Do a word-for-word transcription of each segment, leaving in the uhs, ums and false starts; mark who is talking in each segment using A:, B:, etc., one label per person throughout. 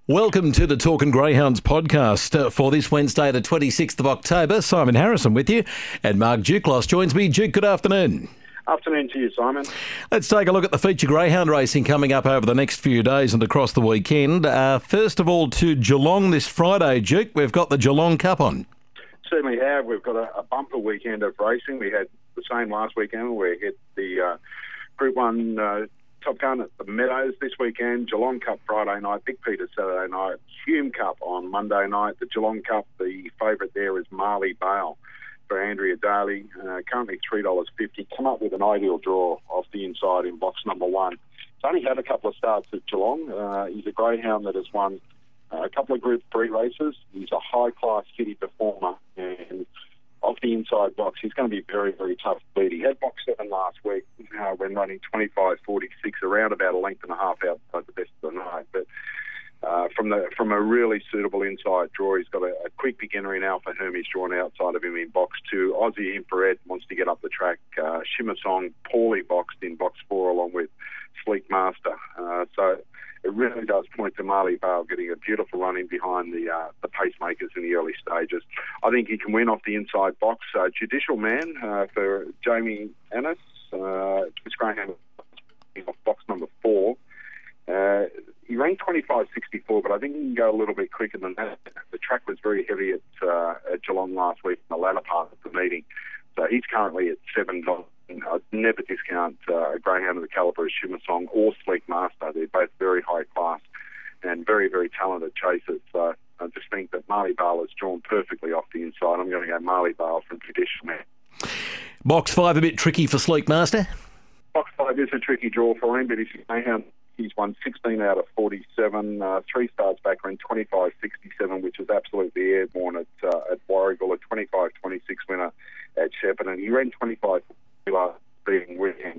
A: Welcome to the Talkin' Greyhounds podcast uh, for this Wednesday, the twenty-sixth of October. Simon Harrison with you, and Mark Duclos joins me. Duke, good afternoon.
B: Afternoon to you, Simon.
A: Let's take a look at the feature greyhound racing coming up over the next few days and across the weekend. Uh, first of all, to Geelong this Friday, Duke. We've got the Geelong Cup on.
B: Certainly have. We've got a, a bumper weekend of racing. We had the same last weekend. We hit the uh, Group one uh, Top Gun at the Meadows this weekend. Geelong Cup Friday night. Big Peter Saturday night. Hume Cup on Monday night. The Geelong Cup, the favourite there is Marley Bale for Andrea Daly. Uh, currently three dollars fifty. Come up with an ideal draw off the inside in box number one. He's only had a couple of starts at Geelong. Uh, he's a greyhound that has won uh, a couple of Group three races. He's a high-class city performer, and off the inside box, he's going to be very, very tough to beat. He had box seven last week uh, when running twenty-five forty-six, around about a length and a half outside the best of the night. But uh, from the from a really suitable inside draw, he's got a, a quick beginner in Alpha Hermes drawn outside of him in box two. Aussie Infrared wants to get up the track. Uh, Shimmer Song poorly boxed in box four along with Sleek Master. Uh, so it really does point to Marley Bale getting a beautiful run in behind the uh, the pacemakers in the early stages. I think he can win off the inside box. Uh, Judicial Man uh, for Jamie Annis. Uh, Chris Graham off box number four. Uh, he ran twenty-five sixty-four, but I think he can go a little bit quicker than that. The track was very heavy at, uh, at Geelong last week in the latter part of the meeting. So he's currently at seven dollars. I'd never discount uh, a greyhound of the calibre of Shimmer Song or Sleek Master. They're both very high class and very, very talented chasers. So I just think that Marley Bale is drawn perfectly off the inside. I'm going to go Marley Bale from Judicial Man.
A: Box five a bit tricky for Sleek Master?
B: Box five is a tricky draw for him, but he's a greyhound. He's won sixteen out of forty-seven, uh, three starts back in twenty-five sixty-seven, which is absolutely airborne at, uh, at Warragul, a twenty-five twenty-six winner at Shepparton. He ran twenty-five last being weekend.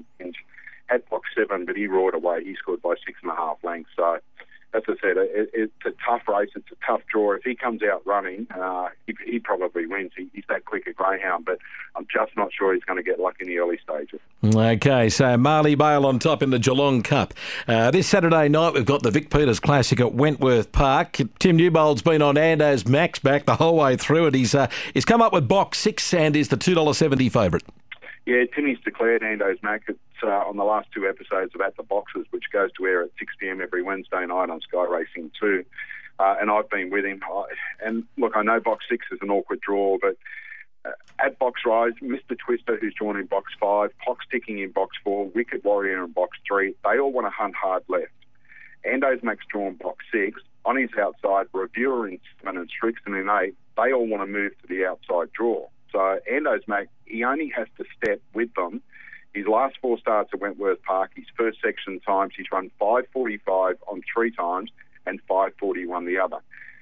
B: Had box seven, but he roared away. He scored by six and a half lengths. So, as I said, it, it's a tough race. It's a tough draw. If he comes out running, uh, he, he probably wins. He, he's that quick a greyhound, but I'm just not sure he's going to get luck in the early stages.
A: Okay, so Marley Bale on top in the Geelong Cup. Uh, this Saturday night, we've got the Vic Peters Classic at Wentworth Park. Tim Newbold's been on Ando's Max back the whole way through, and he's uh, he's come up with box six and is the two dollars seventy favourite.
B: Yeah, Timmy's declared Ando's Mac. It's uh, on the last two episodes of At the Boxes, which goes to air at six p.m. every Wednesday night on Sky Racing two. Uh, and I've been with him. I, and look, I know box six is an awkward draw, but uh, at Box Rise, Mister Twister, who's drawn in box five, Pox Ticking in box four, Wicked Warrior in box three, they all want to hunt hard left. Ando's Mac's drawn box six. On his outside, Reviewer in seven and Strixon in eight, they all want to move to the outside draw. So Ando's Mac, he only has to step with them. His last four starts at Wentworth Park, his first section times, he's run five forty-five on three times and five forty-one the other.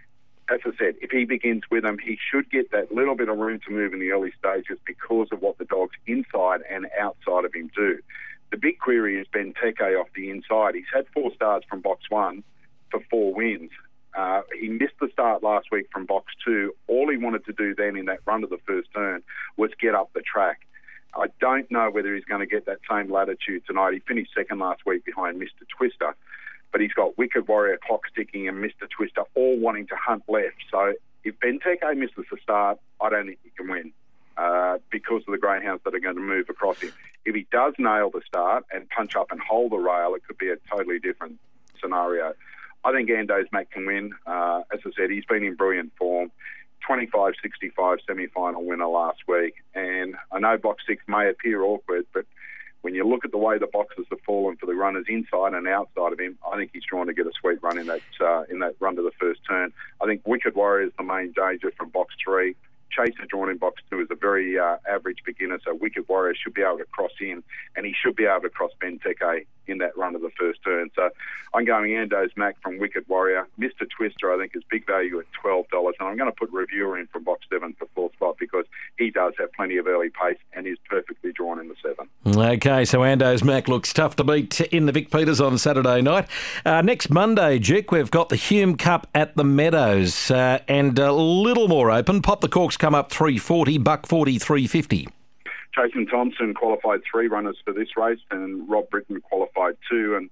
B: As I said, if he begins with them, he should get that little bit of room to move in the early stages because of what the dogs inside and outside of him do. The big query is Benteke off the inside. He's had four starts from box one for four wins. Uh, he missed the start last week from box two. All he wanted to do then in that run to the first turn was get up the track. I don't know whether he's going to get that same latitude tonight. He finished second last week behind Mister Twister, but he's got Wicked Warrior, Clock Sticking and Mister Twister all wanting to hunt left. So if Benteke misses the start, I don't think he can win uh, because of the greyhounds that are going to move across him. If he does nail the start and punch up and hold the rail, it could be a totally different scenario. I think Ando's Mac can win. Uh, as I said, he's been in brilliant form. twenty-five sixty-five semi-final winner last week. And I know box six may appear awkward, but when you look at the way the boxes have fallen for the runners inside and outside of him, I think he's trying to get a sweet run in that uh, in that run to the first turn. I think Wicked Warrior is the main danger from box three. Chaser drawn in box two is a very uh, average beginner, so Wicked Warrior should be able to cross in, and he should be able to cross Benteke in that run of the first turn. So I'm going Ando's Mac from Wicked Warrior. Mister Twister, I think, is big value at twelve dollars, and I'm going to put Reviewer in from box seven for fourth spot because he does have plenty of early pace and is perfectly drawn in the seven.
A: Okay, so Ando's Mac looks tough to beat in the Vic Peters on Saturday night. Uh, next Monday, Jick, we've got the Hume Cup at the Meadows uh, and a little more open. Pop the Corks come up three forty, buck forty, three fifty.
B: Jason Thompson qualified three runners for this race and Rob Britton qualified two. And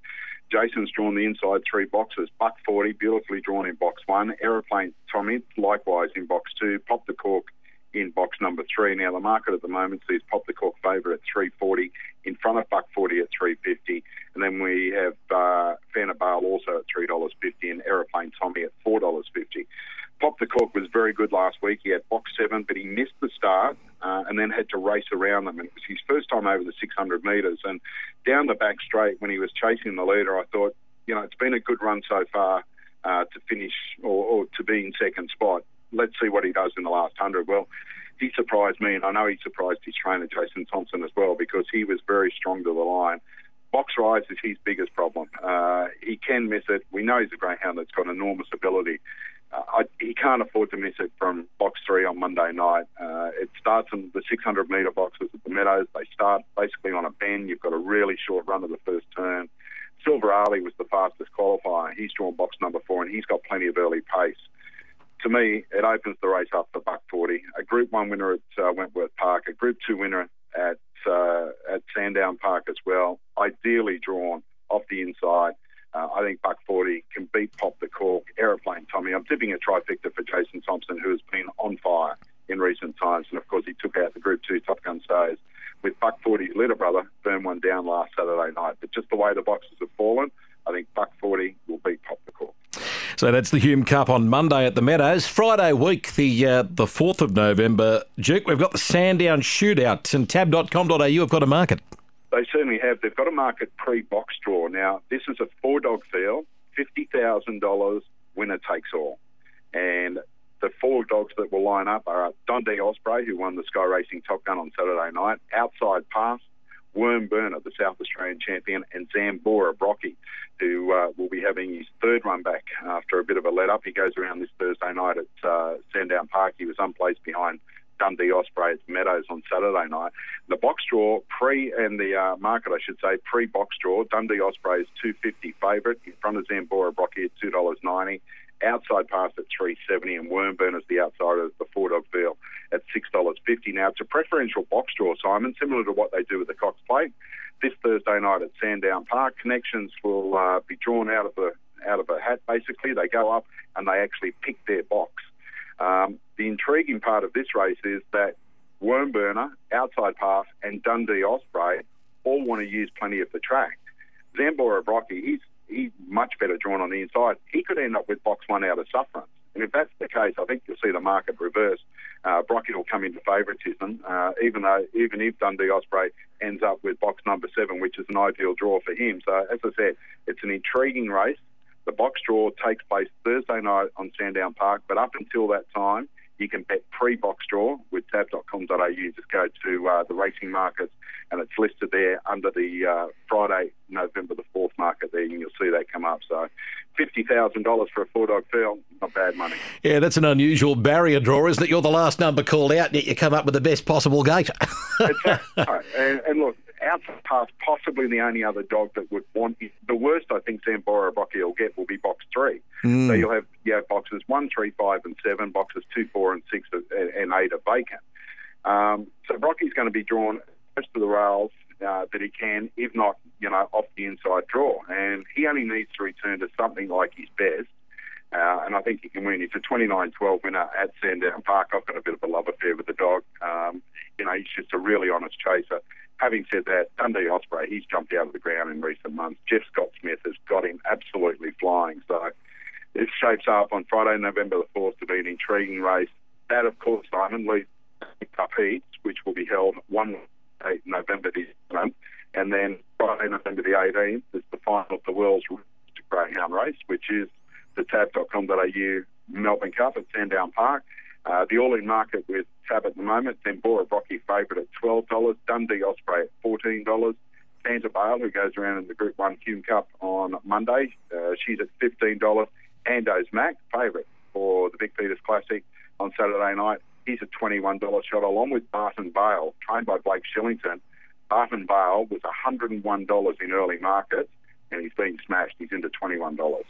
B: Jason's drawn the inside three boxes. Buck forty, beautifully drawn in box one. Aeroplane Tommy, likewise in box two. Pop the Cork in box number three. Now, the market at the moment sees Pop the Cork favourite at three forty, in front of Buck forty at three fifty. And then we have uh, Fanna Bale also at three dollars fifty and Aeroplane Tommy at four dollars fifty. Pop the Cork was very good last week. He had box seven, but he missed the start uh, and then had to race around them. And it was his first time over the six hundred metres. And down the back straight, when he was chasing the leader, I thought, you know, it's been a good run so far uh, to finish or, or to be in second spot. Let's see what he does in the last hundred. Well, he surprised me, and I know he surprised his trainer, Jason Thompson, as well, because he was very strong to the line. Box rise is his biggest problem. Uh, he can miss it. We know he's a greyhound that's got enormous ability. Uh, I, he can't afford to miss it from box three on Monday night. Uh, it starts in the six hundred metre boxes at the Meadows. They start basically on a bend. You've got a really short run of the first turn. Silver Ali was the fastest qualifier. He's drawn box number four, and he's got plenty of early pace. To me, it opens the race up for Buck forty. A Group one winner at uh, Wentworth Park, a Group two winner at uh, at Sandown Park as well. Ideally drawn off the inside. Uh, I think Buck forty can beat Pop the Cork, Aeroplane Tommy. I'm tipping a trifecta for Jason Thompson, who has been on fire in recent times. And, of course, he took out the Group two Top Gun Stays with Buck forty's little brother, burn one down last Saturday night. But just the way the boxes have fallen, I think Buck forty will beat Pop the Cork.
A: So that's the Hume Cup on Monday at the Meadows. Friday week, the uh, the fourth of November, Duke, we've got the Sandown Shootout, and tab dot com dot a u have got a market.
B: They certainly have. They've got a market pre-box draw. Now, this is a four-dog field, fifty thousand dollars, winner takes all. And the four dogs that will line up are Dundee Osprey, who won the Sky Racing Top Gun on Saturday night, Outside Pass, Worm Burner, the South Australian champion, and Zambora Brocky, who uh, will be having his third run back after a bit of a let-up. He goes around this Thursday night at uh, Sandown Park. He was unplaced behind Dundee Osprey at Meadows on Saturday night. The box draw, pre and the uh, market, I should say, pre-box draw, Dundee Osprey is two dollars fifty favourite, in front of Zambora Brocky at two dollars ninety. Outside Pass at three dollars seventy, and Worm Burner's the outsider of the four-dog field at six dollars fifty. Now, it's a preferential box draw, Simon, similar to what they do with the Cox Plate. This Thursday night at Sandown Park, connections will uh, be drawn out of a out of a hat, basically. They go up and they actually pick their box. Um, the intriguing part of this race is that Worm Burner, Outside Pass, and Dundee Osprey all want to use plenty of the track. Zambora Brocky, he's he's much better drawn on the inside. He could end up with box one out of sufferance. And if that's the case, I think you'll see the market reverse. Uh, Brocky will come into favouritism, uh, even though even if Dundee Osprey ends up with box number seven, which is an ideal draw for him. So, as I said, it's an intriguing race. The box draw takes place Thursday night on Sandown Park, but up until that time, you can bet pre-box draw with tab dot com dot a u. Just go to uh, the racing markets, and it's listed there under the uh, Friday, November the fourth market there, and you'll see that come up. So fifty thousand dollars for a four-dog field, not bad money. Yeah,
A: that's an unusual barrier draw, isn't it? You're the last number called out, yet you come up with the best possible gate.
B: Exactly. Right. And, and look, Outside Pass, possibly the only other dog that would want it. The worst I think Zambora Brocky will get will be box three. Mm. So you'll have you have boxes one, three, five, and seven. Boxes two, four, and six, and eight are vacant. Um, so Brocky's going to be drawn close to the rails uh, that he can, if not, you know, off the inside draw. And he only needs to return to something like his best. Uh, and I think he can win. He's a twenty-nine twelve winner at Sandown Park. I've got a bit of a love affair with the dog. Um, you know, he's just a really honest chaser. Having said that, Dundee Osprey, he's jumped out of the ground in recent months. Jeff Scott Smith has got him absolutely flying. So it shapes up on Friday, November the fourth, to be an intriguing race. That, of course, Simon, leads to Cup Heats, which will be held one November this month. And then Friday, November the eighteenth, is the final of the World's Greyhound Race, which is the tab dot com dot a u Melbourne Cup at Sandown Park. Uh, the all-in market with Tab at the moment, Zambora Brocky favourite at twelve dollars, Dundee Osprey at fourteen dollars, Santa Bale, who goes around in the Group one Hume Cup on Monday, uh, she's at fifteen dollars, Ando's Mac, favourite for the Vic Peters Classic on Saturday night, he's a twenty-one dollars shot, along with Barton Vale, trained by Blake Shillington. Barton Vale was one hundred one dollars in early markets, and he's been smashed. He's into twenty-one dollars.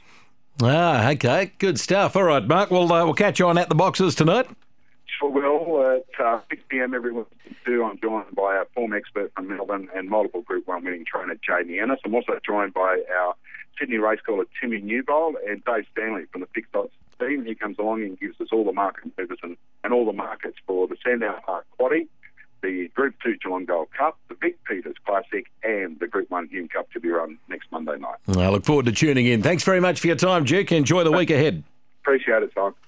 A: Ah, okay. Good stuff. All right, Mark. We'll, uh, we'll catch you on at the boxes tonight.
B: Sure will. At uh, six p.m. every Wednesday, I'm joined by our form expert from Melbourne and multiple Group one winning trainer, Jamie Ennis. I'm also joined by our Sydney race caller Timmy Newbold and Dave Stanley from the Fixed Odds team. He comes along and gives us all the market movers and, and all the markets for the Sandown Park Quaddie, the Group two Geelong Gold Cup, the Vic Peters Classic, and the Group one Hume Cup to be run next Monday night.
A: I look forward to tuning in. Thanks very much for your time, Duke. Enjoy the week ahead.
B: Appreciate it, Simon.